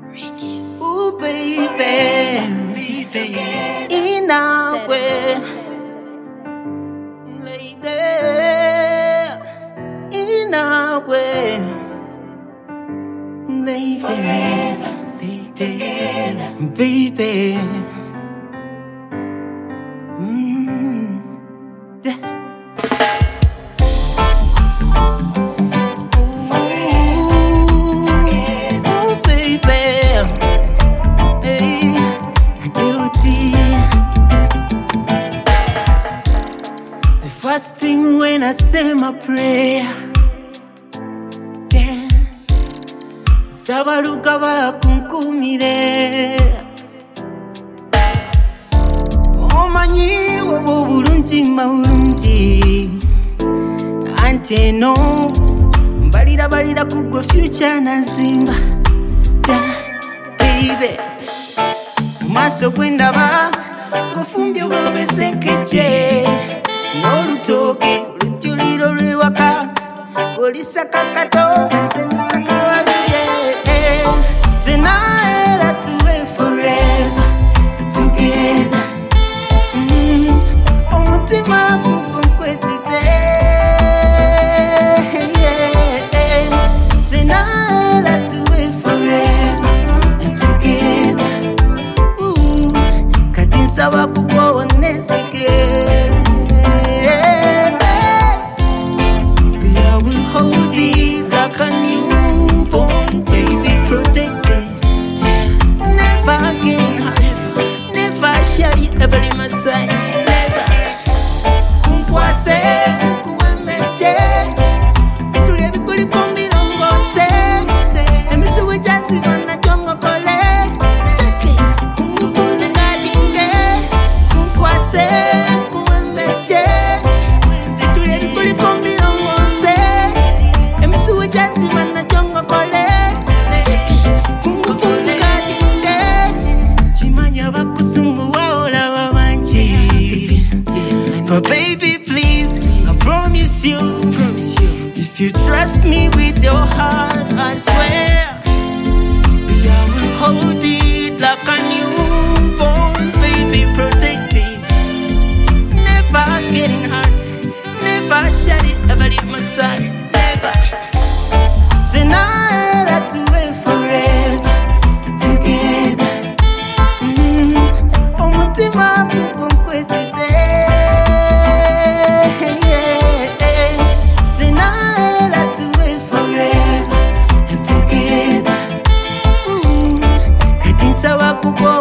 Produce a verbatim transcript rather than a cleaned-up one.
Ooh, baby, baby, in our way, lady, in our way, lady, lady, baby. Mm. Da- First thing when I say my prayer, yeah, sabaruka bakunkumire omanyi wobo bulungi mawulungi ante no balira balira kugwa future nazimba da baby mumaso gwendaba gufumbye bwebesenkeje n'olutoke olujjuliro lwewaka olisaka kato nze nisaka wabye zenaera tuwe forever together mm, omutima gugunkwesize zenaera tuwe forever and together Ooh, kati nsaba kukuwonesike hold it like a newborn baby, protected, never getting hurt, never shall you ever leave my side, never. Kunkwase, kuwemeje, bitule bikuli kumbiro ngose, emisuwe jansi wana jongo kole, take kungufune ngalinge, kunkwase, kuwemeje, bitule bikuli kumbiro ngose. Jansi mana jongo kole Tiki kungufunga kalinge Chimanya wakusungu waola wawanchi But baby please I promise you If you trust me with your heart I swear See I will hold it like a newborn baby Protect it Never getting hurt Never shall it ever leave my side Never Zenaera tuwe forever together mm, omutima gugunkwesize Zenaera tuwe forever and together Ooh, kati nsaba kuko